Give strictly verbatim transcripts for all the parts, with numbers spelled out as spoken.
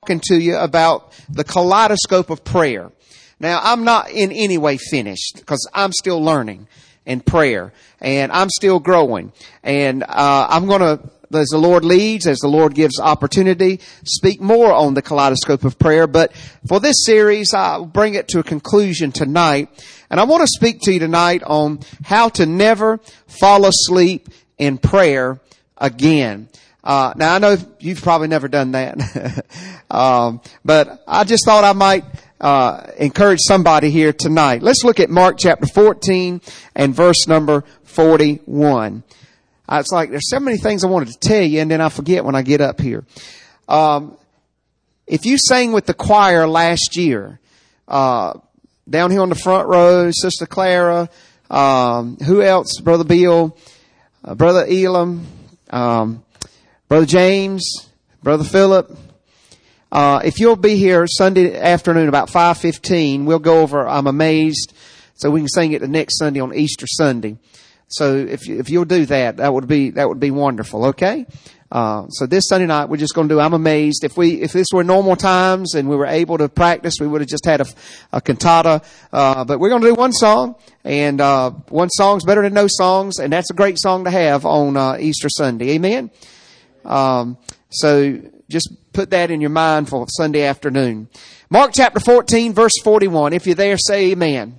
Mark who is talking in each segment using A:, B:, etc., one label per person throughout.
A: talking to you about the kaleidoscope of prayer. Now, I'm not in any way finished because I'm still learning in prayer and I'm still growing. And uh I'm going to, as the Lord leads, as the Lord gives opportunity, speak more on the kaleidoscope of prayer. But for this series, I'll bring it to a conclusion tonight. And I want to speak to you tonight on how to never fall asleep in prayer again. Uh, now I know you've probably never done that. um, but I just thought I might, uh, encourage somebody here tonight. Let's look at Mark chapter fourteen and verse number forty-one. Uh, it's like there's so many things I wanted to tell you and then I forget when I get up here. Um, if you sang with the choir last year, uh, down here on the front row, Sister Clara, um, who else? Brother Bill, uh, Brother Elam, um, Brother James, Brother Philip. Uh, if you'll be here Sunday afternoon about five fifteen, we'll go over I'm Amazed, so we can sing it the next Sunday on Easter Sunday. So if you, if you'll do that, that would be that would be wonderful. Okay. Uh, so this Sunday night we're just going to do I'm Amazed. If we if this were normal times and we were able to practice, we would have just had a, a cantata. Uh, but we're going to do one song, and uh, one song's better than no songs, and that's a great song to have on uh, Easter Sunday. Amen. Um, so just put that in your mind for Sunday afternoon. Mark chapter fourteen, verse forty-one. If you're there, say amen.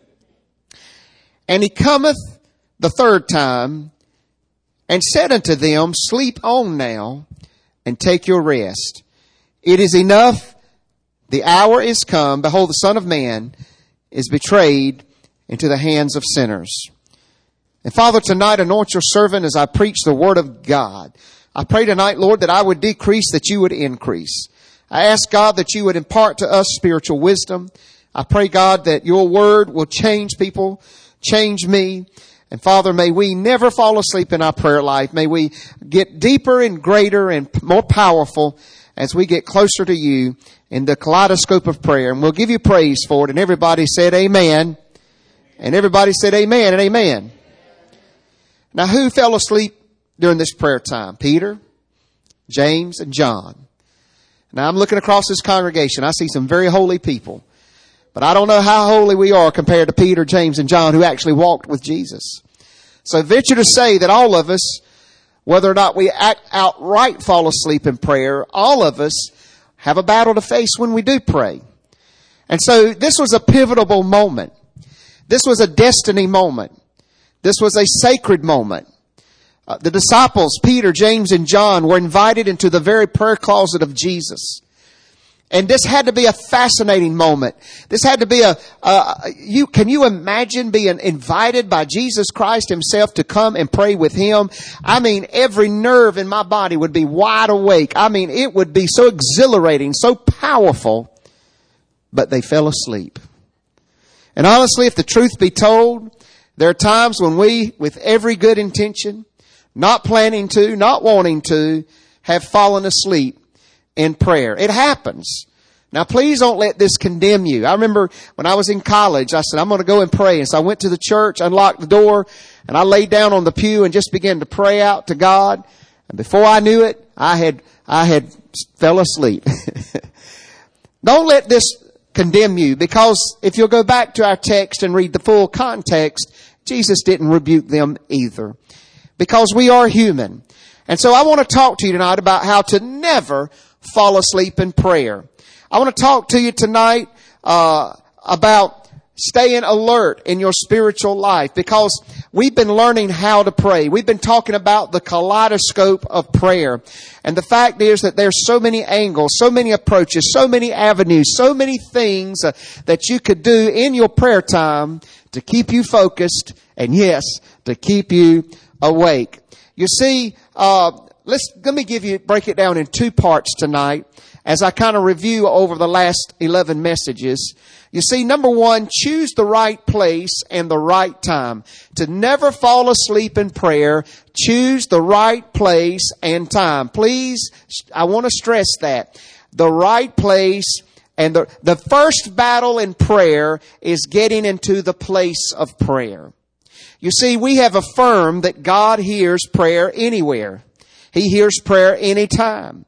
A: And he cometh the third time, and said unto them, sleep on now, and take your rest. It is enough, the hour is come. Behold, the Son of Man is betrayed into the hands of sinners. And Father, tonight anoint your servant as I preach the word of God. I pray tonight, Lord, that I would decrease, that you would increase. I ask, God, that you would impart to us spiritual wisdom. I pray, God, that your word will change people, change me. And Father, may we never fall asleep in our prayer life. May we get deeper and greater and more powerful as we get closer to you in the kaleidoscope of prayer. And we'll give you praise for it. And everybody said amen. And everybody said amen and amen. Now, who fell asleep during this prayer time? Peter, James, and John. Now, I'm looking across this congregation. I see some very holy people. But I don't know how holy we are compared to Peter, James, and John, who actually walked with Jesus. So I venture to say that all of us, whether or not we act outright fall asleep in prayer, all of us have a battle to face when we do pray. And so this was a pivotal moment. This was a destiny moment. This was a sacred moment. Uh, the disciples, Peter, James, and John, were invited into the very prayer closet of Jesus. And this had to be a fascinating moment. This had to be a, uh, you, can you imagine being invited by Jesus Christ himself to come and pray with him? I mean, every nerve in my body would be wide awake. I mean, it would be so exhilarating, so powerful, but they fell asleep. And honestly, if the truth be told, there are times when we, with every good intention, not planning to, not wanting to, have fallen asleep in prayer. It happens. Now, please don't let this condemn you. I remember when I was in college, I said, I'm going to go and pray. And so I went to the church, unlocked the door, and I laid down on the pew and just began to pray out to God. And before I knew it, I had, I had fell asleep. Don't let this condemn you, because if you'll go back to our text and read the full context, Jesus didn't rebuke them either, because we are human. And so I want to talk to you tonight about how to never fall asleep in prayer. I want to talk to you tonight uh about staying alert in your spiritual life, because we've been learning how to pray. We've been talking about the kaleidoscope of prayer. And the fact is that there's so many angles, so many approaches, so many avenues, so many things uh, that you could do in your prayer time to keep you focused and, yes, to keep you awake. You see, uh Let's, let me give you, break it down in two parts tonight as I kind of review over the last eleven messages. You see, number one, choose the right place and the right time. To never fall asleep in prayer, choose the right place and time. Please, I want to stress that. The right place and the, the first battle in prayer is getting into the place of prayer. You see, we have affirmed that God hears prayer anywhere. He hears prayer anytime.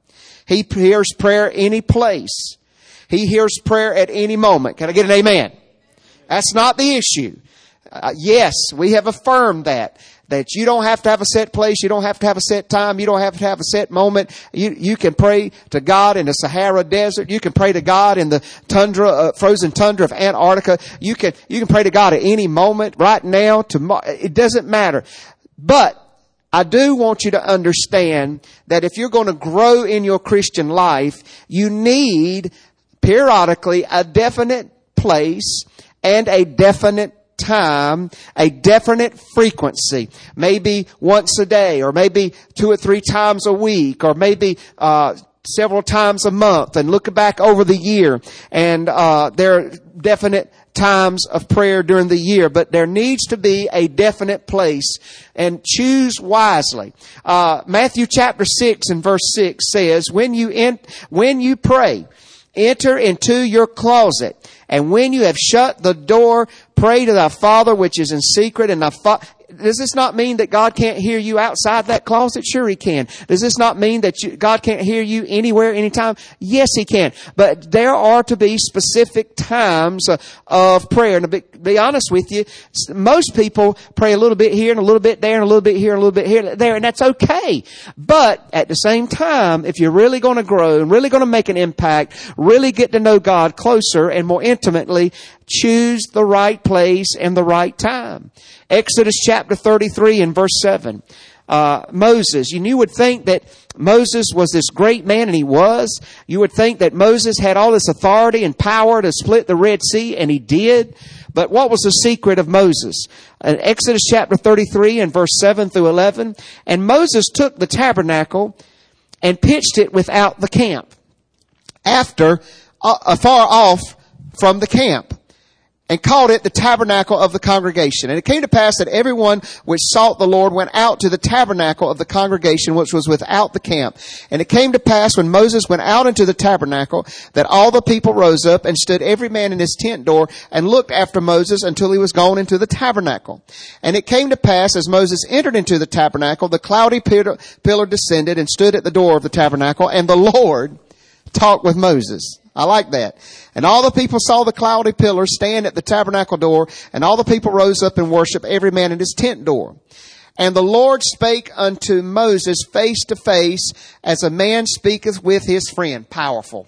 A: He hears prayer any place. He hears prayer at any moment. Can I get an amen? That's not the issue. Uh, yes, we have affirmed that. That you don't have to have a set place. You don't have to have a set time. You don't have to have a set moment. You, you can pray to God in the Sahara Desert. You can pray to God in the tundra, uh, frozen tundra of Antarctica. You can, you can pray to God at any moment, right now, tomorrow. It doesn't matter. But I do want you to understand that if you're going to grow in your Christian life, you need periodically a definite place and a definite time, a definite frequency, maybe once a day, or maybe two or three times a week, or maybe uh several times a month, and look back over the year. And uh there are definite times of prayer during the year, but there needs to be a definite place, and choose wisely. Uh Matthew chapter six and verse six says, when you en- when you pray, enter into your closet, and when you have shut the door, pray to thy Father which is in secret, and thy fa- Does this not mean that God can't hear you outside that closet? Sure He can. Does this not mean that you, God can't hear you anywhere, anytime? Yes, He can. But there are to be specific times uh, of prayer. And to be, be honest with you, most people pray a little bit here and a little bit there and a little bit here and a little bit here, there, and that's okay. But at the same time, if you're really going to grow and really going to make an impact, really get to know God closer and more intimately, choose the right place and the right time. Exodus chapter thirty-three and verse seven. Uh, Moses, and you would think that Moses was this great man, and he was. You would think that Moses had all this authority and power to split the Red Sea, and he did. But what was the secret of Moses? In Exodus chapter thirty-three and verse seven through eleven. And Moses took the tabernacle and pitched it without the camp, after, uh, far off from the camp, and called it the tabernacle of the congregation. And it came to pass that everyone which sought the Lord went out to the tabernacle of the congregation, which was without the camp. And it came to pass when Moses went out into the tabernacle, that all the people rose up and stood every man in his tent door, and looked after Moses until he was gone into the tabernacle. And it came to pass, as Moses entered into the tabernacle, the cloudy pillar descended and stood at the door of the tabernacle, and the Lord talked with Moses. I like that. And all the people saw the cloudy pillar stand at the tabernacle door, and all the people rose up and worshiped, every man in his tent door. And the Lord spake unto Moses face to face, as a man speaketh with his friend. Powerful.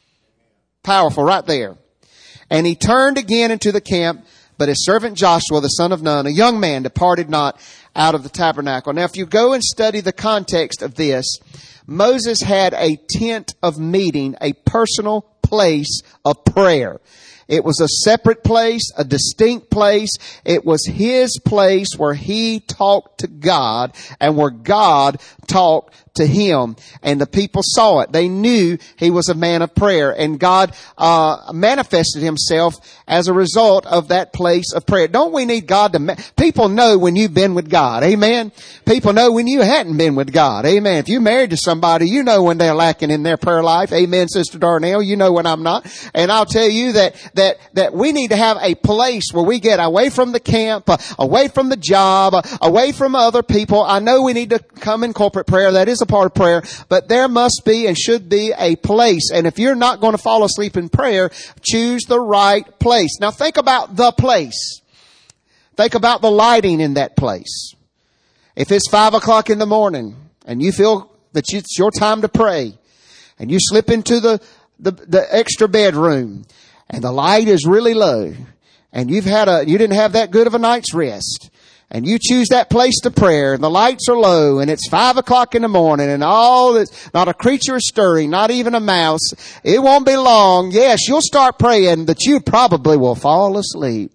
A: Powerful right there. And he turned again into the camp, but his servant Joshua, the son of Nun, a young man, departed not out of the tabernacle. Now, if you go and study the context of this, Moses had a tent of meeting, a personal place of prayer. It was a separate place, a distinct place. It was his place where he talked to God and where God talked to him. And the people saw it. They knew he was a man of prayer. And God uh manifested himself as a result of that place of prayer. Don't we need God to... Ma- People know when you've been with God. Amen. People know when you hadn't been with God. Amen. If you're married to somebody, you know when they're lacking in their prayer life. Amen, Sister Darnell. You know when I'm not. And I'll tell you that that that we need to have a place where we get away from the camp, uh, away from the job, uh, away from other people. I know we need to come in corporate prayer. That is a part of prayer. But there must be and should be a place. And if you're not going to fall asleep in prayer, choose the right place. Now think about the place. Think about the lighting in that place. If it's five o'clock in the morning and you feel that it's your time to pray, and you slip into the, the, the extra bedroom, and the light is really low, and you've had a, you didn't have that good of a night's rest, and you choose that place to prayer, and the lights are low, and it's five o'clock in the morning, and all this, not a creature is stirring, not even a mouse. It won't be long. Yes, you'll start praying, but you probably will fall asleep.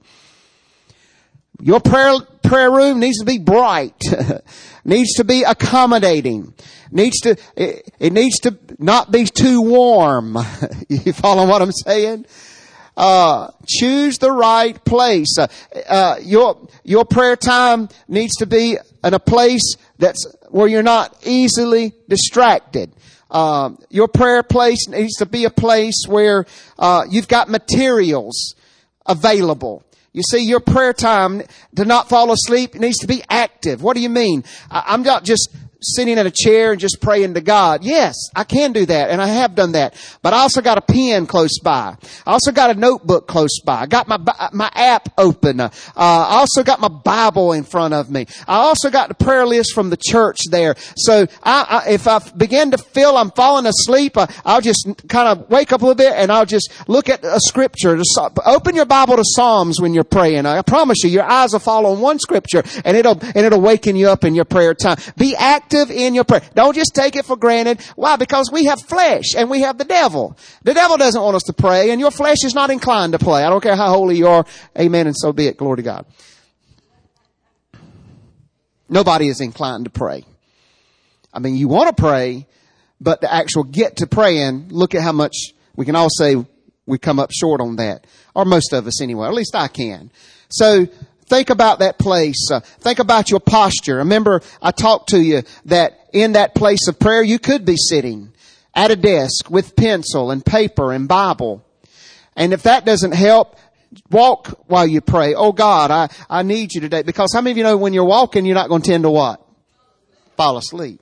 A: Your prayer, prayer room needs to be bright, needs to be accommodating, needs to, it, it needs to not be too warm. You follow what I'm saying? Uh, choose the right place. Uh, uh, your, your prayer time needs to be in a place that's where you're not easily distracted. Um, your prayer place needs to be a place where, uh, you've got materials available. You see, your prayer time, to not fall asleep, needs to be active. What do you mean? I'm not just sitting in a chair and just praying to God. Yes, I can do that, and I have done that. But I also got a pen close by. I also got a notebook close by. I got my my app open. Uh, I also got my Bible in front of me. I also got the prayer list from the church there. So I, I, if I begin to feel I'm falling asleep, uh, I'll just kind of wake up a little bit, and I'll just look at a scripture. Just open your Bible to Psalms when you're praying. I promise you, your eyes will fall on one scripture, and it'll and it'll waken you up in your prayer time. Be active in your prayer. Don't just take it for granted. Why? Because we have flesh and we have the devil. The devil doesn't want us to pray, and your flesh is not inclined to pray. I don't care how holy you are. Amen, and so be it. Glory to God. Nobody is inclined to pray. I mean, you want to pray, but the actual get to praying, look at how much we can all say we come up short on that. Or most of us anyway. At least I can. So, think about that place. Uh, think about your posture. Remember, I talked to you that in that place of prayer, you could be sitting at a desk with pencil and paper and Bible. And if that doesn't help, walk while you pray. Oh God, I, I need you today. Because how many of you know when you're walking, you're not going to tend to what? Fall asleep.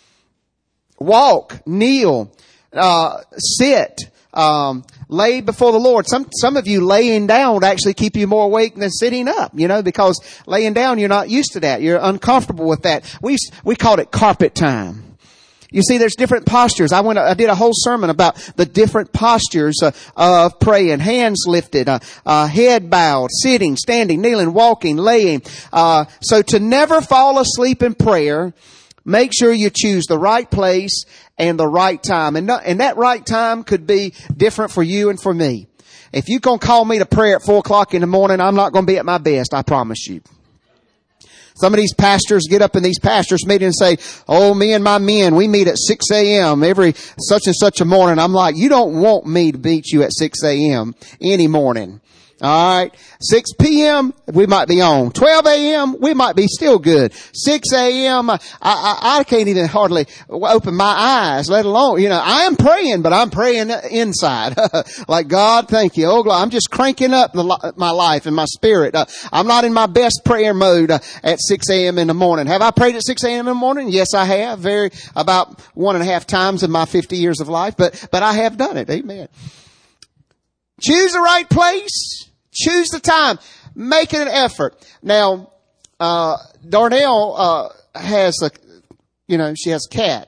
A: Walk, kneel, uh, sit, um, lay before the Lord. Some, some of you laying down would actually keep you more awake than sitting up, you know, because laying down, you're not used to that. You're uncomfortable with that. We, we called it carpet time. You see, there's different postures. I went, I did a whole sermon about the different postures uh, of praying. Hands lifted, uh, uh, head bowed, sitting, standing, kneeling, walking, laying. Uh, so to never fall asleep in prayer, make sure you choose the right place and the right time. And, not, and that right time could be different for you and for me. If you're going to call me to prayer at four o'clock in the morning, I'm not going to be at my best, I promise you. Some of these pastors get up in these pastors' meetings and say, oh, me and my men, we meet at six a.m. every such and such a morning. I'm like, you don't want me to beat you at six a.m. any morning. All right. six p.m. we might be on. twelve a.m. we might be still good. six a.m. I, I, I can't even hardly open my eyes, let alone, you know, I am praying, but I'm praying inside. Like, God, thank you. Oh, I'm just cranking up the, my life and my spirit. Uh, I'm not in my best prayer mode uh, at six a.m. in the morning. Have I prayed at six a.m. in the morning? Yes, I have. Very, about one and a half times in my fifty years of life, but, but I have done it. Amen. Choose the right place. Choose the time. Make it an effort. Now, uh, Darnell, uh, has a, you know, she has a cat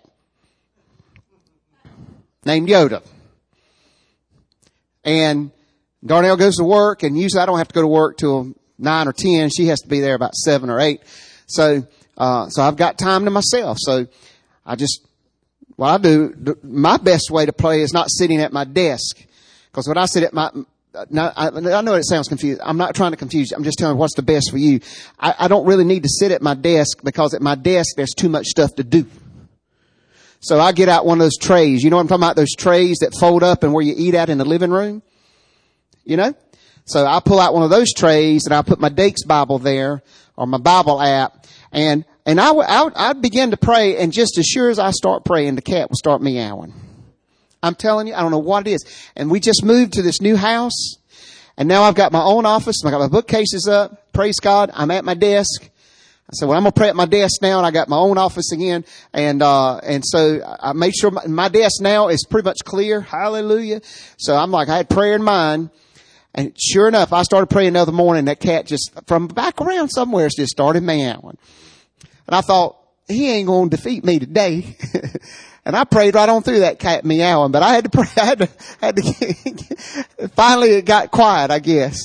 A: named Yoda. And Darnell goes to work, and usually I don't have to go to work till nine or ten. She has to be there about seven or eight. So, uh, so I've got time to myself. So I just, what I do, my best way to play is not sitting at my desk. Because when I sit at my, Now, I, I know it sounds confused. I'm not trying to confuse you. I'm just telling you what's the best for you. I, I don't really need to sit at my desk because at my desk there's too much stuff to do. So I get out one of those trays. You know what I'm talking about? Those trays that fold up and where you eat at in the living room. You know? So I pull out one of those trays and I put my Dakes Bible there or my Bible app, and and I I I'd begin to pray, and just as sure as I start praying, the cat will start meowing. I'm telling you, I don't know what it is. And we just moved to this new house, and now I've got my own office. I got my bookcases up. Praise God. I'm at my desk. I said, well, I'm going to pray at my desk now, and I got my own office again. And, uh, and so I made sure my, my desk now is pretty much clear. Hallelujah. So I'm like, I had prayer in mind. And sure enough, I started praying the other morning. That cat just, from back around somewhere, just started meowing. And I thought, he ain't going to defeat me today. And I prayed right on through that cat meowing, but I had to pray, I had to, had to, finally it got quiet, I guess.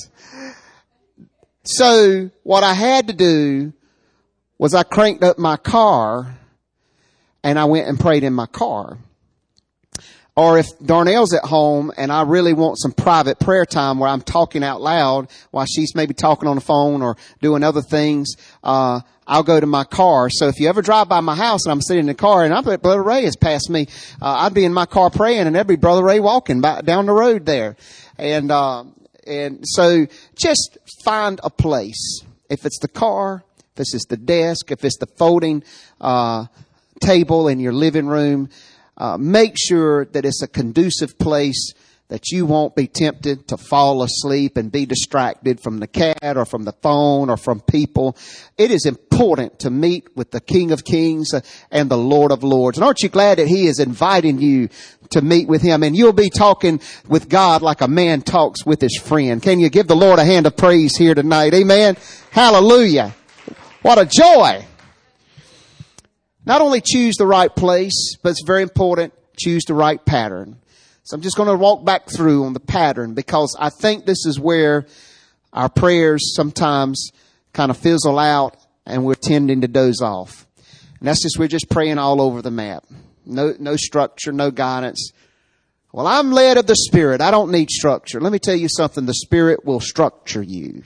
A: So what I had to do was I cranked up my car and I went and prayed in my car. Or if Darnell's at home and I really want some private prayer time where I'm talking out loud while she's maybe talking on the phone or doing other things, uh, I'll go to my car. So if you ever drive by my house and I'm sitting in the car and I bet Brother Ray has passed me, uh, I'd be in my car praying and there'd be Brother Ray walking by, down the road there. And, uh, and so just find a place. If it's the car, if it's the desk, if it's the folding, uh, table in your living room, uh, make sure that it's a conducive place that you won't be tempted to fall asleep and be distracted from the cat or from the phone or from people. It is important to meet with the King of Kings and the Lord of Lords. And aren't you glad that He is inviting you to meet with Him? And you'll be talking with God like a man talks with his friend. Can you give the Lord a hand of praise here tonight? Amen. Hallelujah. What a joy. Not only choose the right place, but it's very important, choose the right pattern. So I'm just going to walk back through on the pattern, because I think this is where our prayers sometimes kind of fizzle out and we're tending to doze off. And that's just, we're just praying all over the map. No, no structure, no guidance. Well, I'm led of the Spirit. I don't need structure. Let me tell you something. The Spirit will structure you.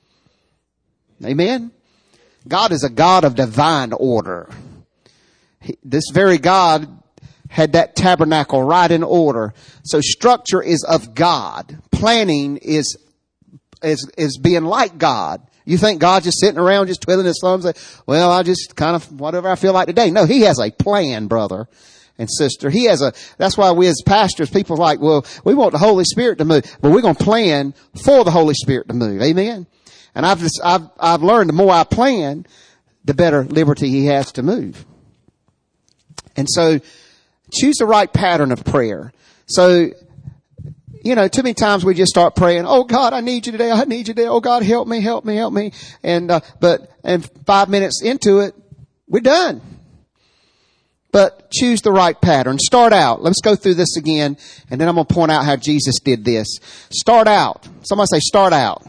A: Amen. God is a God of divine order. He, this very God had that tabernacle right in order. So structure is of God. Planning is, is, is being like God. You think God's just sitting around just twiddling his thumbs? Like, well, I just kind of, whatever I feel like today. No, He has a plan, brother and sister. He has a, that's why we as pastors, people are like, well, we want the Holy Spirit to move, but we're going to plan for the Holy Spirit to move. Amen. And I've just, I've, I've learned the more I plan, the better liberty He has to move. And so choose the right pattern of prayer. So, you know, too many times we just start praying, oh God, I need you today. I need you today. Oh God, help me, help me, help me. And, uh, but, and five minutes into it, we're done. But choose the right pattern. Start out. Let's go through this again. And then I'm going to point out how Jesus did this. Start out. Somebody say start out.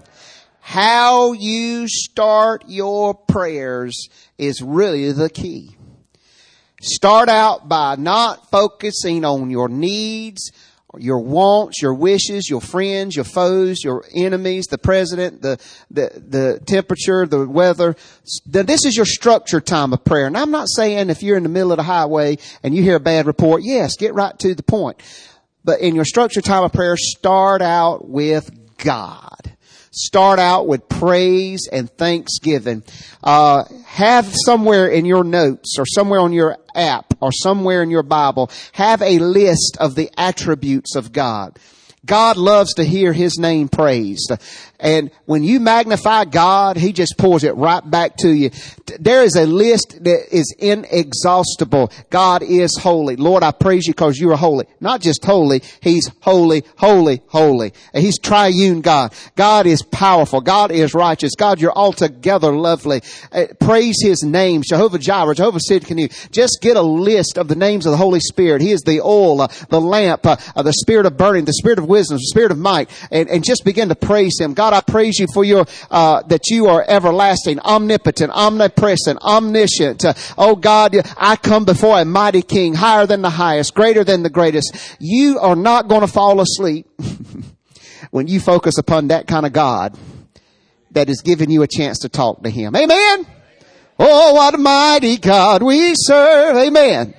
A: How you start your prayers is really the key. Start out by not focusing on your needs, your wants, your wishes, your friends, your foes, your enemies, the president, the, the, the temperature, the weather. This is your structured time of prayer. And I'm not saying if you're in the middle of the highway and you hear a bad report, yes, get right to the point. But in your structured time of prayer, start out with God. Start out with praise and thanksgiving. Uh, have somewhere in your notes or somewhere on your app or somewhere in your Bible, have a list of the attributes of God. God loves to hear His name praised. And when you magnify God, He just pours it right back to you. There is a list that is inexhaustible. God is holy. Lord, I praise you because you are holy. Not just holy. He's holy, holy, holy. And He's triune God. God is powerful. God is righteous. God, you're altogether lovely. Uh, praise His name. Jehovah Jireh, Jehovah Sidkenu. Just get a list of the names of the Holy Spirit. He is the oil, uh, the lamp, uh, uh, the spirit of burning, the spirit of wisdom, the spirit of might. And, and just begin to praise Him. God, I praise you for your, uh, that you are everlasting, omnipotent, omnipresent, omniscient. Uh, oh God, I come before a mighty King, higher than the highest, greater than the greatest. You are not going to fall asleep when you focus upon that kind of God that is giving you a chance to talk to Him. Amen. Oh, what a mighty God we serve. Amen.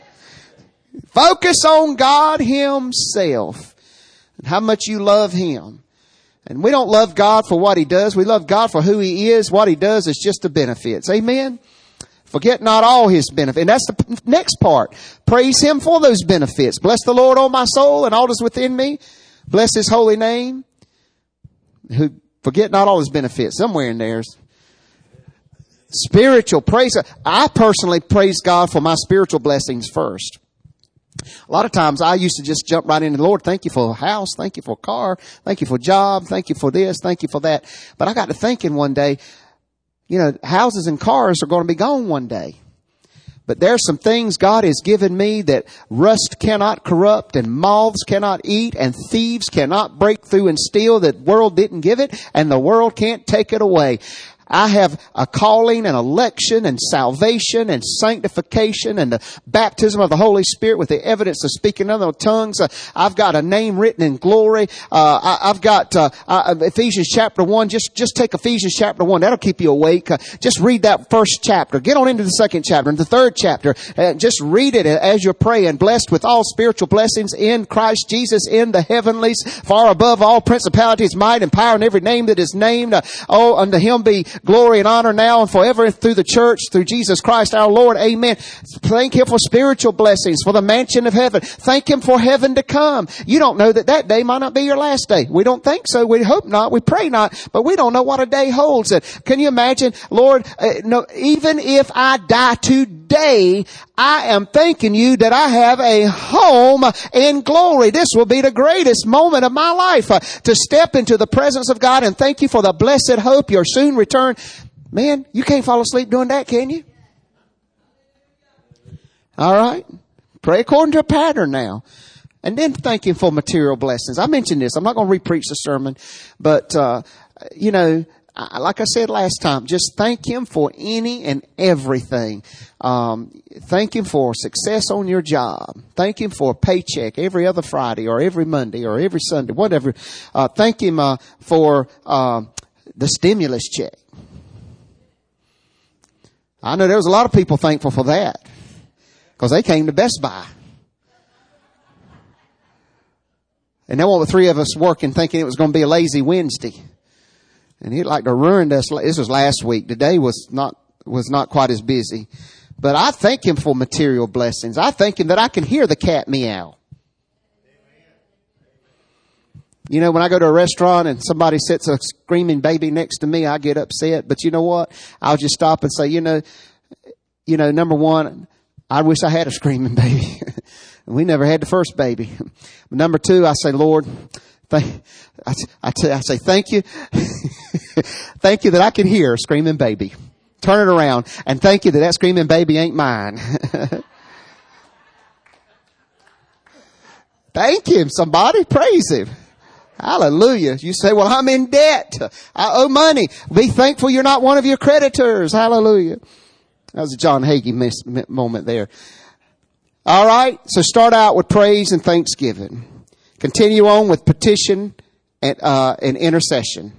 A: Focus on God Himself and how much you love Him. And we don't love God for what He does. We love God for who He is. What He does is just the benefits. Amen. Forget not all His benefits. And that's the next part. Praise Him for those benefits. Bless the Lord, O my soul, and all that's within me. Bless His holy name. Who forget not all His benefits. Somewhere in there. Spiritual praise. I personally praise God for my spiritual blessings first. A lot of times I used to just jump right into the Lord. Thank you for a house. Thank you for a car. Thank you for a job. Thank you for this. Thank you for that. But I got to thinking one day, you know, houses and cars are going to be gone one day. But there's some things God has given me that rust cannot corrupt and moths cannot eat and thieves cannot break through and steal. The world didn't give it and the world can't take it away. I have a calling and election and salvation and sanctification and the baptism of the Holy Spirit with the evidence of speaking in other tongues. Uh, I've got a name written in glory. Uh, I, I've got uh, uh, Ephesians chapter one. Just just take Ephesians chapter one. That'll keep you awake. Uh, just read that first chapter. Get on into the second chapter and the third chapter. And just read it as you're praying. Blessed with all spiritual blessings in Christ Jesus in the heavenlies, far above all principalities, might, and power, and every name that is named. Uh, oh, unto Him be glory and honor now and forever through the church, through Jesus Christ our Lord. Amen. Thank him for spiritual blessings, for the mansion of heaven. Thank him for heaven to come. You don't know that that day might not be your last day. We don't think so. We hope not. We pray not. But we don't know what a day holds. And can you imagine, Lord, uh, no, even if I die today, I am thanking you that I have a home in glory. This will be the greatest moment of my life, uh, to step into the presence of God, and thank you for the blessed hope, your soon return. Man, you can't fall asleep doing that, can you? All right. Pray according to a pattern now. And then thank him for material blessings. I mentioned this. I'm not going to re-preach the sermon, but, uh, you know, like I said last time, just thank him for any and everything. Um, thank him for success on your job. Thank him for a paycheck every other Friday or every Monday or every Sunday, whatever. Uh, thank him, uh, for, uh, the stimulus check. I know there was a lot of people thankful for that because they came to Best Buy. And now all the three of us working thinking it was going to be a lazy Wednesday. And he'd like to ruin us. This was last week. Today was not, was not quite as busy. But I thank him for material blessings. I thank him that I can hear the cat meow. You know, when I go to a restaurant and somebody sits a screaming baby next to me, I get upset. But you know what? I'll just stop and say, you know, you know, number one, I wish I had a screaming baby. We never had the first baby. Number two, I say, Lord, thank, I, I, t- I say, thank you. Thank you that I can hear a screaming baby. Turn it around and thank you that that screaming baby ain't mine. Thank him. Somebody praise him. Hallelujah. You say, well, I'm in debt. I owe money. Be thankful you're not one of your creditors. Hallelujah. That was a John Hagee miss, moment there. All right. So start out with praise and thanksgiving. Continue on with petition and, uh, and intercession.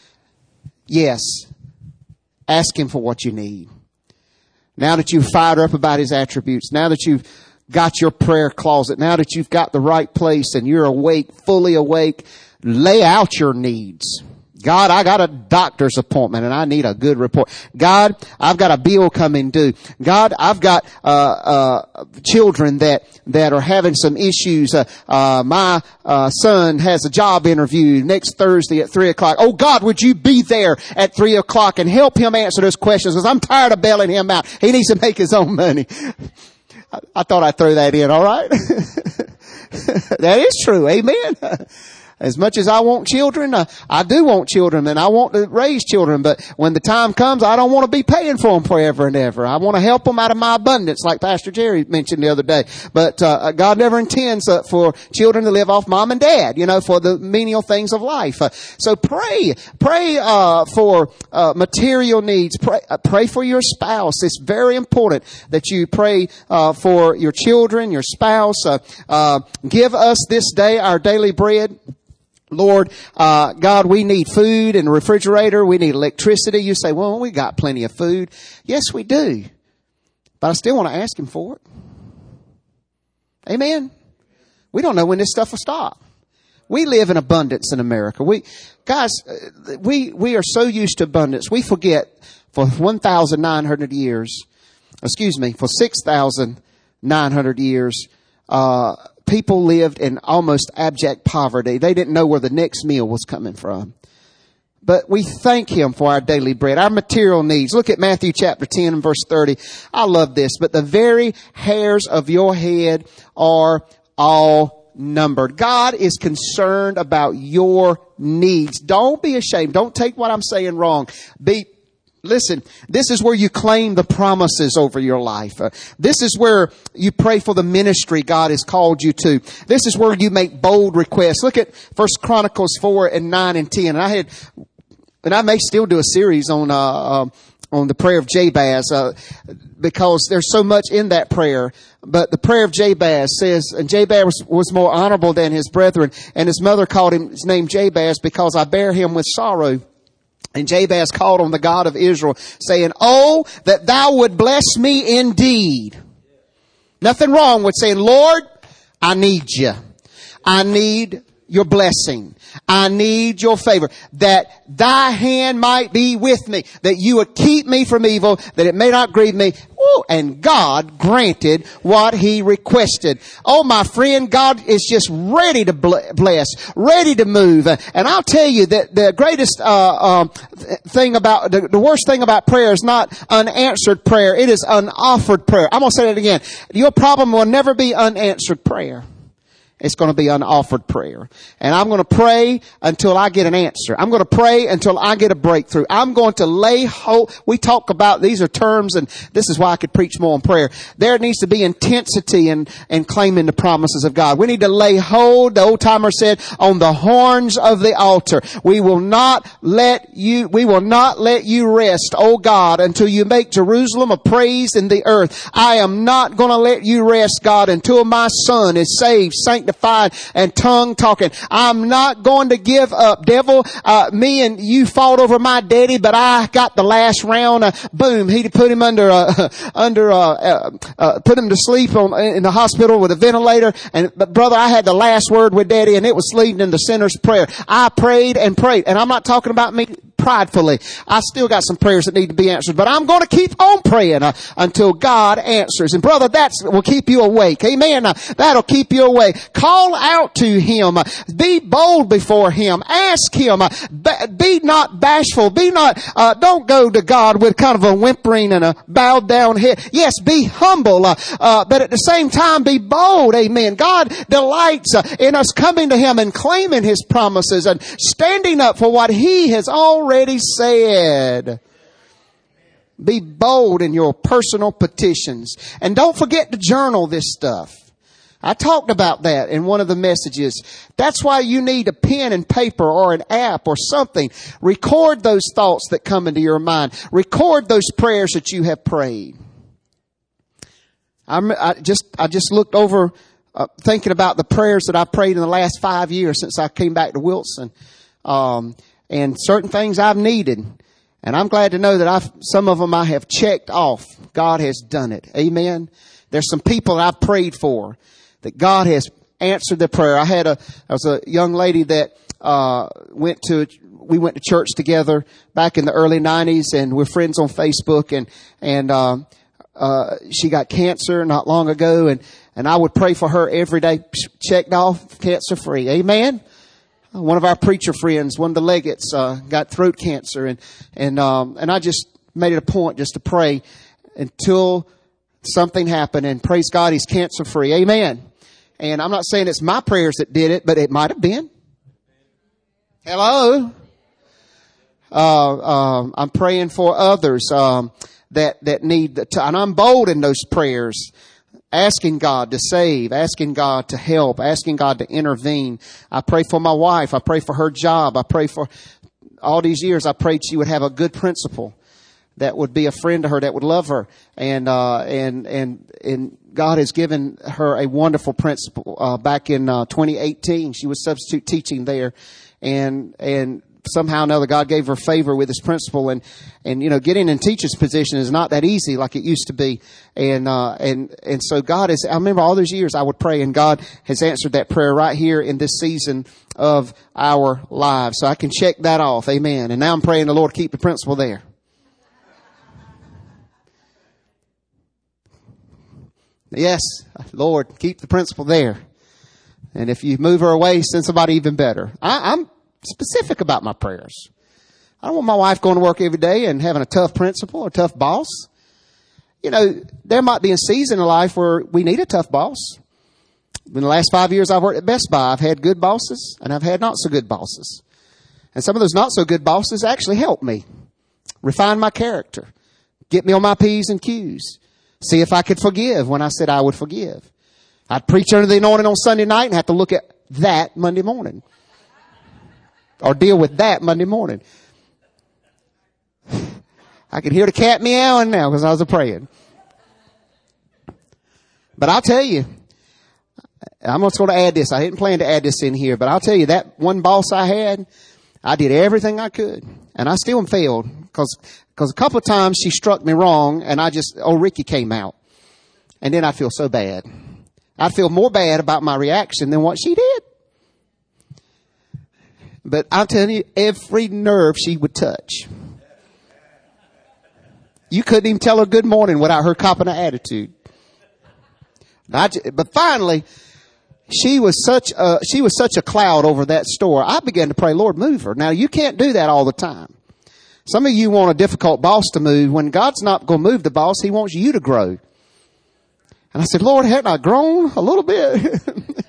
A: Yes. Ask him for what you need. Now that you've fired up about his attributes, now that you've got your prayer closet, now that you've got the right place and you're awake, fully awake, lay out your needs. God, I got a doctor's appointment and I need a good report. God, I've got a bill coming due. God, I've got uh uh children that that are having some issues. Uh, uh my uh son has a job interview next Thursday at three o'clock. Oh God, would you be there at three o'clock and help him answer those questions? Because I'm tired of bailing him out. He needs to make his own money. I, I thought I'd throw that in. All right. That is true. Amen. As much as I want children, uh, I do want children and I want to raise children. But when the time comes, I don't want to be paying for them forever and ever. I want to help them out of my abundance, like Pastor Jerry mentioned the other day. But uh, God never intends uh, for children to live off mom and dad, you know, for the menial things of life. Uh, so pray, pray uh, for uh, material needs. Pray, uh, pray for your spouse. It's very important that you pray uh, for your children, your spouse. Uh, uh, give us this day our daily bread. Lord, uh, God, we need food and a refrigerator. We need electricity. You say, well, we got plenty of food. Yes, we do. But I still want to ask him for it. Amen. We don't know when this stuff will stop. We live in abundance in America. We, guys, we, we are so used to abundance. We forget for one thousand nine hundred years, excuse me, for six thousand nine hundred years, uh, people lived in almost abject poverty. They didn't know where the next meal was coming from. But we thank him for our daily bread, our material needs. Look at Matthew chapter ten and verse thirty. I love this. But the very hairs of your head are all numbered. God is concerned about your needs. Don't be ashamed. Don't take what I'm saying wrong. Be Listen, this is where you claim the promises over your life. Uh, this is where you pray for the ministry God has called you to. This is where you make bold requests. Look at First Chronicles four and nine and ten. And I had, and I may still do a series on, uh, uh on the prayer of Jabez, uh, because there's so much in that prayer. But the prayer of Jabez says, and Jabez was, was more honorable than his brethren, and his mother called him his name Jabez because I bear him with sorrow. And Jabez called on the God of Israel, saying, oh, that thou would bless me indeed. Nothing wrong with saying, Lord, I need you. I need your blessing. I need your favor. That thy hand might be with me. That you would keep me from evil. That it may not grieve me. Woo! And God granted what he requested. Oh, my friend, God is just ready to bless. Ready to move. And I'll tell you that the greatest uh, um, thing about, the, the worst thing about prayer is not unanswered prayer. It is unoffered prayer. I'm going to say that again. Your problem will never be unanswered prayer. It's going to be unoffered prayer. And I'm going to pray until I get an answer. I'm going to pray until I get a breakthrough. I'm going to lay hold. We talk about, these are terms, and this is why I could preach more on prayer. There needs to be intensity in, in claiming the promises of God. We need to lay hold, the old timer said, on the horns of the altar. We will not let you, we will not let you rest, O God, until you make Jerusalem a praise in the earth. I am not going to let you rest, God, until my son is saved, sanctified, and tongue talking. I'm not going to give up. Devil, uh, me and you fought over my daddy, but I got the last round. Uh, boom. He put him under, uh, under, uh, uh, uh, put him to sleep on, in the hospital with a ventilator. And, but brother, I had the last word with daddy, and it was leading in the sinner's prayer. I prayed and prayed. And I'm not talking about me pridefully. I still got some prayers that need to be answered, but I'm going to keep on praying uh, until God answers. And brother, that will keep you awake. Amen. Uh, that'll keep you awake. Call out to him. Uh, be bold before him. Ask him. Uh, b- be not bashful. Be not, uh, don't go to God with kind of a whimpering and a bowed down head. Yes, be humble, uh, uh, but at the same time be bold. Amen. God delights uh, in us coming to him and claiming his promises and standing up for what he has already Already said. Be bold in your personal petitions. And don't forget to journal this stuff. I talked about that in one of the messages. That's why you need a pen and paper or an app or something. Record those thoughts that come into your mind. Record those prayers that you have prayed. I'm, I just, I just looked over, uh, thinking about the prayers that I prayed in the last five years since I came back to Wilson. Um, And certain things I've needed. And I'm glad to know that I've, some of them I have checked off. God has done it. Amen. There's some people that I've prayed for that God has answered their prayer. I had a, I was a young lady that, uh, went to, we went to church together back in the early nineties, and we're friends on Facebook, and, and, um, uh, she got cancer not long ago, and, and I would pray for her every day, checked off, cancer free. Amen. One of our preacher friends, one of the Legates, uh, got throat cancer, and, and, um, and I just made it a point just to pray until something happened, and praise God, he's cancer free. Amen. And I'm not saying it's my prayers that did it, but it might have been. Hello. Uh, um, I'm praying for others, um, that, that need the, t- and I'm bold in those prayers. Asking God to save, asking God to help, asking God to intervene. I pray for my wife. I pray for her job. I pray for all these years. I prayed she would have a good principal that would be a friend to her, that would love her. And, uh, and, and, and God has given her a wonderful principal. Uh, back in, uh, twenty eighteen, she was substitute teaching there, and, and, somehow or another, God gave her favor with his principal, and, and, you know, getting in teacher's position is not that easy like it used to be. And, uh, and, and so God is, I remember all those years I would pray, and God has answered that prayer right here in this season of our lives. So I can check that off. Amen. And now I'm praying the Lord keep the principal there. Yes, Lord, keep the principal there. And if you move her away, send somebody even better. I, I'm, specific about my prayers. I don't want my wife going to work every day and having a tough principal or a tough boss. You know, there might be a season in life where we need a tough boss. In the last five years I've worked at Best Buy, I've had good bosses and I've had not so good bosses. And some of those not so good bosses actually helped me refine my character, get me on my P's and Q's, see if I could forgive when I said I would forgive. I'd preach under the anointing on Sunday night and have to look at that Monday morning. Or deal with that Monday morning. I could hear the cat meowing now because I was praying. But I'll tell you, I'm just going to add this. I didn't plan to add this in here, but I'll tell you, that one boss I had, I did everything I could. And I still failed because, because a couple of times she struck me wrong, and I just, oh, Ricky came out. And then I feel so bad. I feel more bad about my reaction than what she did. But I'm telling you, every nerve she would touch. You couldn't even tell her good morning without her copping an attitude. But finally, she was such a, she was such a cloud over that store. I began to pray, Lord, move her. Now, you can't do that all the time. Some of you want a difficult boss to move. When God's not going to move the boss, He wants you to grow. And I said, Lord, haven't I grown a little bit?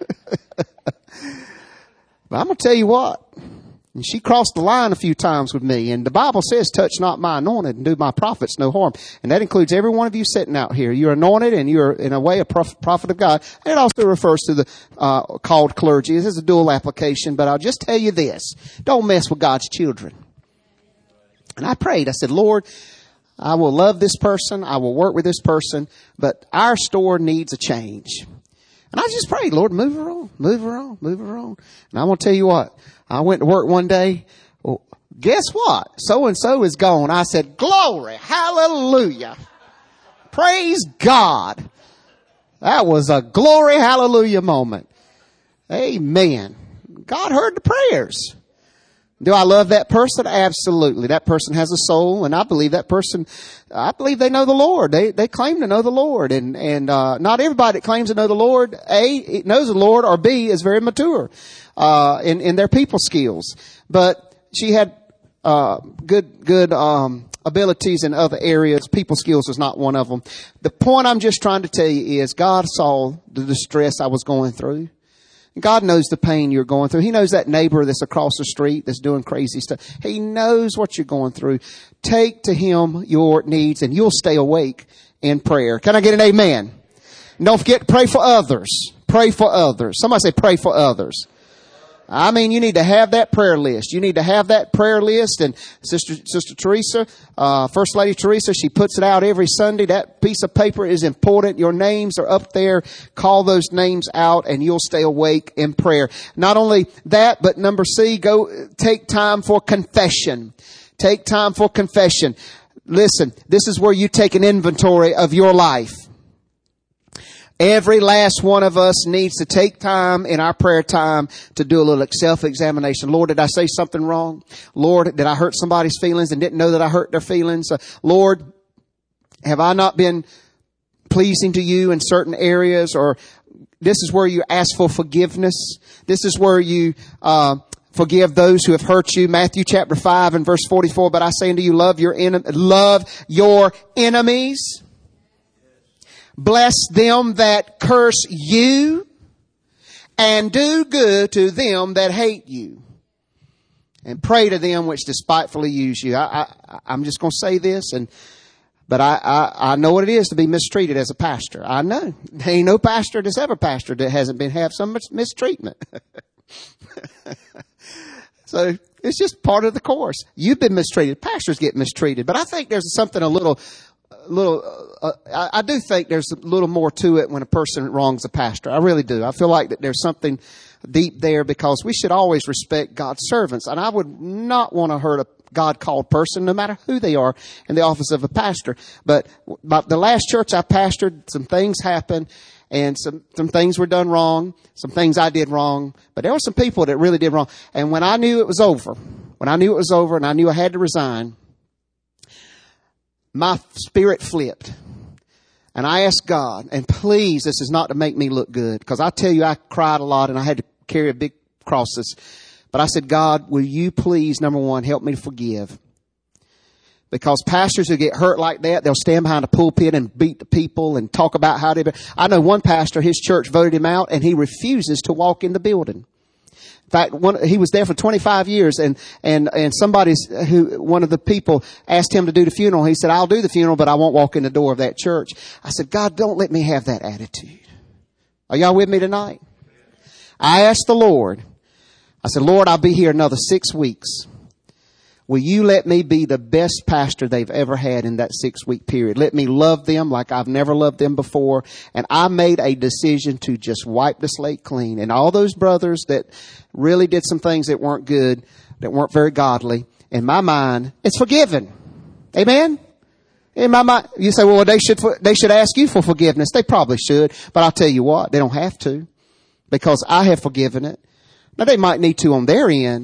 A: But I'm going to tell you what. And she crossed the line a few times with me. And the Bible says, touch not my anointed and do my prophets no harm. And that includes every one of you sitting out here. You're anointed and you're in a way a prophet of God. And it also refers to the uh, called clergy. This is a dual application. But I'll just tell you this. Don't mess with God's children. And I prayed. I said, Lord, I will love this person. I will work with this person. But our store needs a change. And I just prayed, Lord, move her on, move her on, move her on. And I'm going to tell you what. I went to work one day. Well, guess what? So-and-so is gone. I said, glory, hallelujah. Praise God. That was a glory, hallelujah moment. Amen. God heard the prayers. Do I love that person? Absolutely. That person has a soul, and I believe that person, I believe they know the Lord. They, they claim to know the Lord. And, and, uh, not everybody that claims to know the Lord, A, knows the Lord, or B, is very mature, uh, in, in their people skills. But she had, uh, good, good, um, abilities in other areas. People skills was not one of them. The point I'm just trying to tell you is God saw the distress I was going through. God knows the pain you're going through. He knows that neighbor that's across the street that's doing crazy stuff. He knows what you're going through. Take to Him your needs and you'll stay awake in prayer. Can I get an amen? And don't forget to pray for others. Pray for others. Somebody say pray for others. I mean, you need to have that prayer list. You need to have that prayer list. And Sister, Sister Teresa, uh, First Lady Teresa, she puts it out every Sunday. That piece of paper is important. Your names are up there. Call those names out and you'll stay awake in prayer. Not only that, but number C, go take time for confession. Take time for confession. Listen, this is where you take an inventory of your life. Every last one of us needs to take time in our prayer time to do a little self-examination. Lord, did I say something wrong? Lord, did I hurt somebody's feelings and didn't know that I hurt their feelings? Uh, Lord, have I not been pleasing to you in certain areas? Or this is where you ask for forgiveness. This is where you, uh, forgive those who have hurt you. Matthew chapter five and verse forty-four. But I say unto you, love your en- love your enemies. Bless them that curse you, and do good to them that hate you, and pray to them which despitefully use you. I, I, I'm just going to say this, and but I, I, I know what it is to be mistreated as a pastor. I know there ain't no pastor that's ever pastored that hasn't been have some mistreatment. So it's just part of the course. You've been mistreated. Pastors get mistreated, but I think there's something a little. little, uh, I, I do think there's a little more to it when a person wrongs a pastor. I really do. I feel like that there's something deep there because we should always respect God's servants. And I would not want to hurt a God-called person, no matter who they are, in the office of a pastor. But, but the last church I pastored, some things happened and some, some things were done wrong. Some things I did wrong. But there were some people that really did wrong. And when I knew it was over, when I knew it was over and I knew I had to resign, my spirit flipped. And I asked God, and please, this is not to make me look good, because I tell you, I cried a lot and I had to carry a big crosses. But I said, God, will you please, number one, help me to forgive? Because pastors who get hurt like that, they'll stand behind a pulpit and beat the people and talk about how they... I know one pastor, his church voted him out, and he refuses to walk in the building. In fact, one, he was there for twenty-five years, and, and, and somebody's, who, one of the people asked him to do the funeral. He said, I'll do the funeral, but I won't walk in the door of that church. I said, God, don't let me have that attitude. Are y'all with me tonight? I asked the Lord, I said, Lord, I'll be here another six weeks. Will you let me be the best pastor they've ever had in that six week period? Let me love them like I've never loved them before. And I made a decision to just wipe the slate clean. And all those brothers that really did some things that weren't good, that weren't very godly, in my mind, it's forgiven. Amen? In my mind, you say, well, they should, they should ask you for forgiveness. They probably should. But I'll tell you what, they don't have to, because I have forgiven it. Now, they might need to on their end,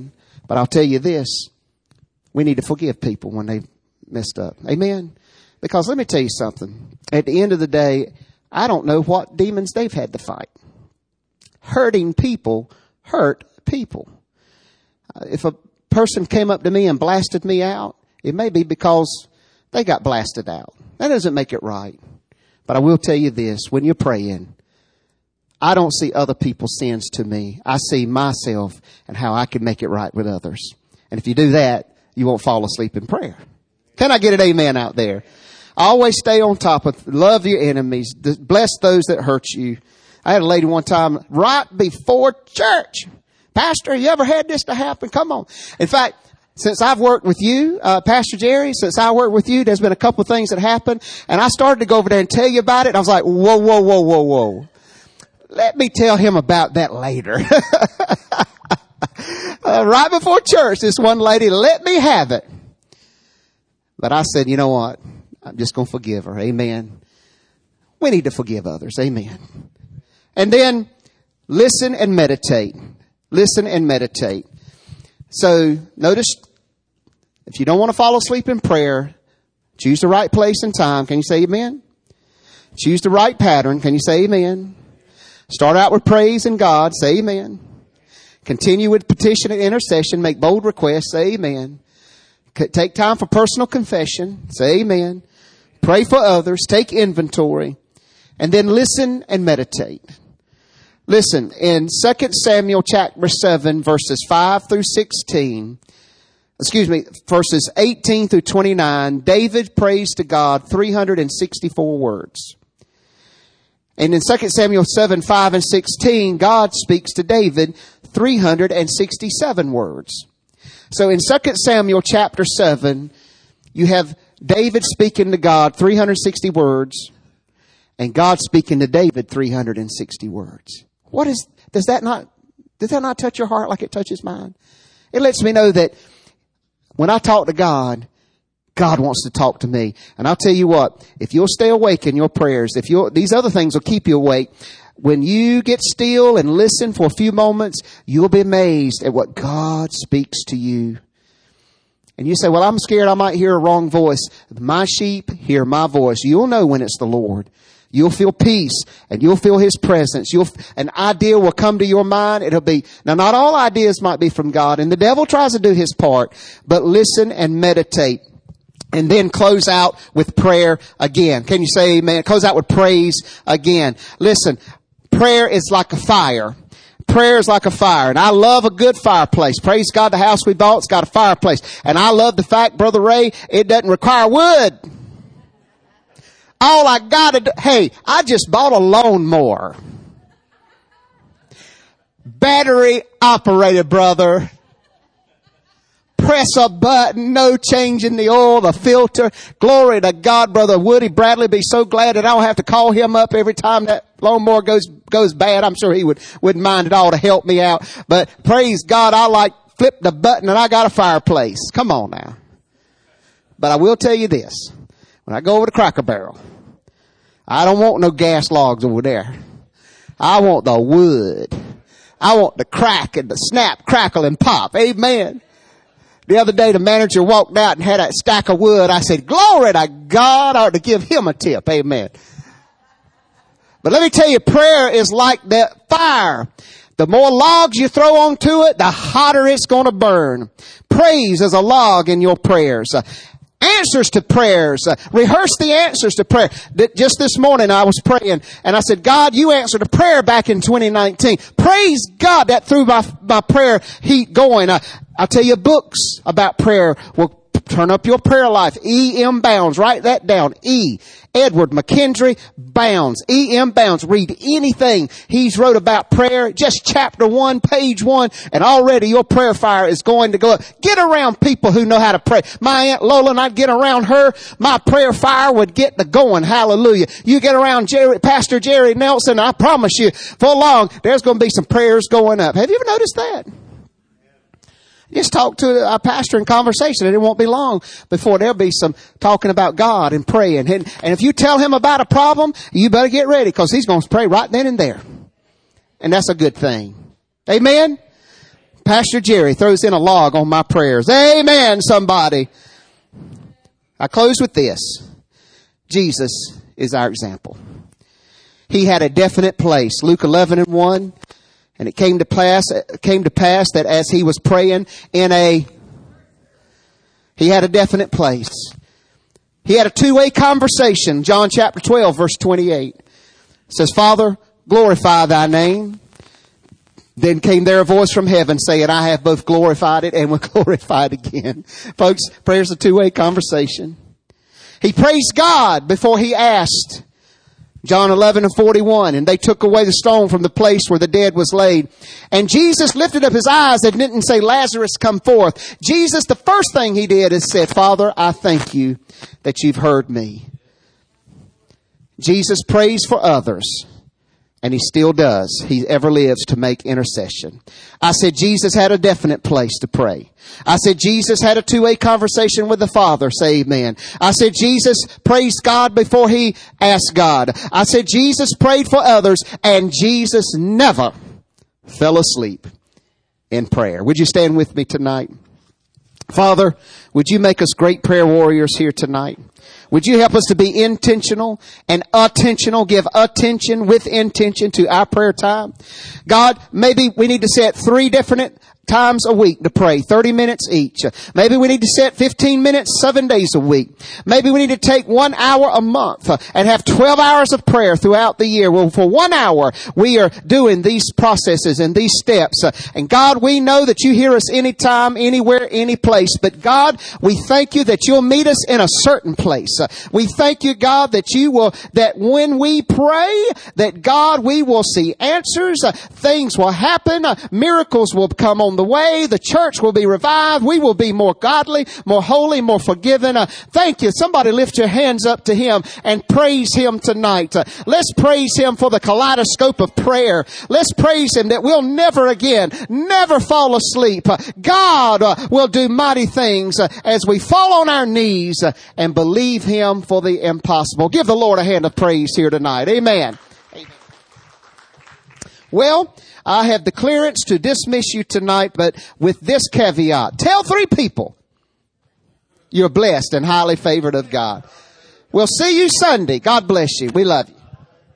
A: But I'll tell you this, we need to forgive people when they messed up. Amen? Because let me tell you something. At the end of the day, I don't know what demons they've had to fight. Hurting people hurt people. Uh, if a person came up to me and blasted me out, it may be because they got blasted out. That doesn't make it right. But I will tell you this, when you're praying, I don't see other people's sins to me. I see myself and how I can make it right with others. And if you do that, you won't fall asleep in prayer. Can I get an amen out there? Always stay on top of, love your enemies, bless those that hurt you. I had a lady one time right before church. Pastor, you ever had this to happen? Come on. In fact, since I've worked with you, uh, Pastor Jerry, since I worked with you, there's been a couple of things that happened. And I started to go over there and tell you about it. I was like, whoa, whoa, whoa, whoa, whoa. Let me tell him about that later. uh, right before church, this one lady let me have it. But I said, you know what? I'm just going to forgive her. Amen. We need to forgive others. Amen. And then listen and meditate. Listen and meditate. So notice, if you don't want to fall asleep in prayer, choose the right place and time. Can you say amen? Choose the right pattern. Can you say amen? Start out with praise and God. Say amen. Continue with petition and intercession. Make bold requests. Say amen. Take time for personal confession. Say amen. Pray for others. Take inventory. And then listen and meditate. Listen, in Second Samuel chapter seven, verses five through sixteen, excuse me, verses eighteen through twenty-nine, David prays to God three hundred sixty-four words. And in Second Samuel seven, five and sixteen, God speaks to David three hundred sixty-seven words. So in Second Samuel chapter seven, you have David speaking to God three hundred sixty words, and God speaking to David three hundred sixty words. What is, does that not, does that not touch your heart like it touches mine? It lets me know that when I talk to God, God wants to talk to me. And I'll tell you what, if you'll stay awake in your prayers, if you'll, these other things will keep you awake. When you get still and listen for a few moments, you'll be amazed at what God speaks to you. And you say, well, I'm scared I might hear a wrong voice. My sheep hear my voice. You'll know when it's the Lord. You'll feel peace and you'll feel His presence. You'll, an idea will come to your mind. It'll be, now not all ideas might be from God, and the devil tries to do his part, but listen and meditate. And then close out with prayer again. Can you say amen? Close out with praise again. Listen, prayer is like a fire. Prayer is like a fire. And I love a good fireplace. Praise God, the house we bought's got a fireplace. And I love the fact, Brother Ray, it doesn't require wood. All I gotta do, hey, I just bought a lawnmower. Battery operated, brother. Press a button, no changing the oil, the filter. Glory to God, Brother Woody Bradley. Be so glad that I don't have to call him up every time that lawnmower goes goes bad. I'm sure he would wouldn't mind at all to help me out. But praise God, I like flip the button and I got a fireplace. Come on now. But I will tell you this: when I go over to Cracker Barrel, I don't want no gas logs over there. I want the wood. I want the crack and the snap, crackle, and pop. Amen. The other day, the manager walked out and had a stack of wood. I said, glory to God, I ought to give him a tip. Amen. But let me tell you, prayer is like that fire. The more logs you throw onto it, the hotter it's going to burn. Praise is a log in your prayers. Uh, answers to prayers. Uh, rehearse the answers to prayer. Just this morning I was praying and I said, God, you answered a prayer back in twenty nineteen. Praise God that through my, my prayer heat going. Uh, I'll tell you, books about prayer will turn up your prayer life. E M Bounds. Write that down. E. Edward McKendry Bounds. E M Bounds. Read anything he's wrote about prayer. Just chapter one, page one, and already your prayer fire is going to go up. Get around people who know how to pray. My Aunt Lola, and I'd get around her, my prayer fire would get the going. Hallelujah. You get around Jerry, Pastor Jerry Nelson, I promise you, for long, there's going to be some prayers going up. Have you ever noticed that? Just talk to our pastor in conversation, and it won't be long before there'll be some talking about God and praying. And, and if you tell him about a problem, you better get ready, because he's going to pray right then and there. And that's a good thing. Amen? Pastor Jerry throws in a log on my prayers. Amen, somebody. I close with this. Jesus is our example. He had a definite place. Luke eleven and one. And it came to pass, came to pass that as he was praying in a, he had a definite place. He had a two-way conversation. John chapter twelve, verse twenty-eight. It says, Father, glorify thy name. Then came there a voice from heaven saying, I have both glorified it and will glorify it again. Folks, prayer's a two-way conversation. He praised God before he asked. John eleven and forty-one, and they took away the stone from the place where the dead was laid. And Jesus lifted up his eyes and didn't say, Lazarus, come forth. Jesus, the first thing he did is said, Father, I thank you that you've heard me. Jesus prays for others. And he still does. He ever lives to make intercession. I said Jesus had a definite place to pray. I said Jesus had a two-way conversation with the Father. Say amen. I said Jesus praised God before he asked God. I said Jesus prayed for others, and Jesus never fell asleep in prayer. Would you stand with me tonight? Father, would you make us great prayer warriors here tonight? Would you help us to be intentional and attentional, give attention with intention to our prayer time? God, maybe we need to set three different times a week to pray, thirty minutes each. Maybe we need to set fifteen minutes seven days a week. Maybe we need to take one hour a month and have twelve hours of prayer throughout the year. Well, for one hour, we are doing these processes and these steps. And God, we know that you hear us anytime, anywhere, any place. But God, we thank you that you'll meet us in a certain place. We thank you, God, that you will, that when we pray, that God, we will see answers. Things will happen. Miracles will come on the way. The church will be revived. We will be more godly, more holy, more forgiven. Uh, thank you. Somebody lift your hands up to him and praise him tonight. Uh, let's praise him for the kaleidoscope of prayer. Let's praise him that we'll never again, never fall asleep. Uh, God uh, will do mighty things uh, as we fall on our knees uh, and believe him for the impossible. Give the Lord a hand of praise here tonight. Amen. Amen. Well, I have the clearance to dismiss you tonight, but with this caveat. Tell three people you're blessed and highly favored of God. We'll see you Sunday. God bless you. We love you.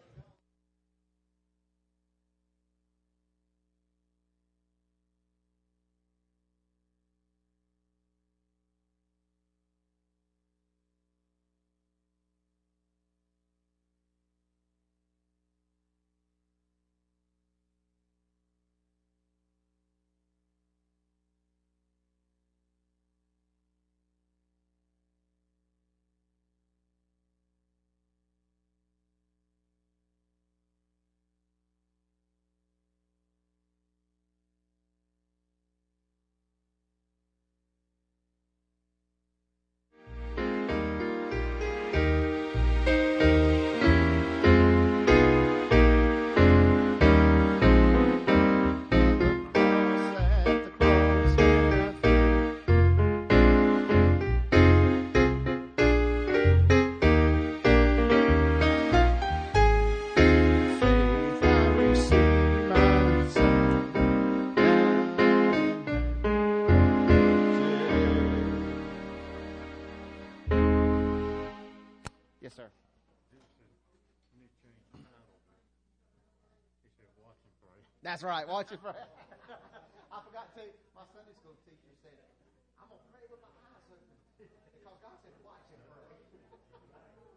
A: Yes, sir. That's right. Watch it pray. I forgot to. My Sunday school teacher said, "I'm gonna pray with my eyes open because God said, watch it pray."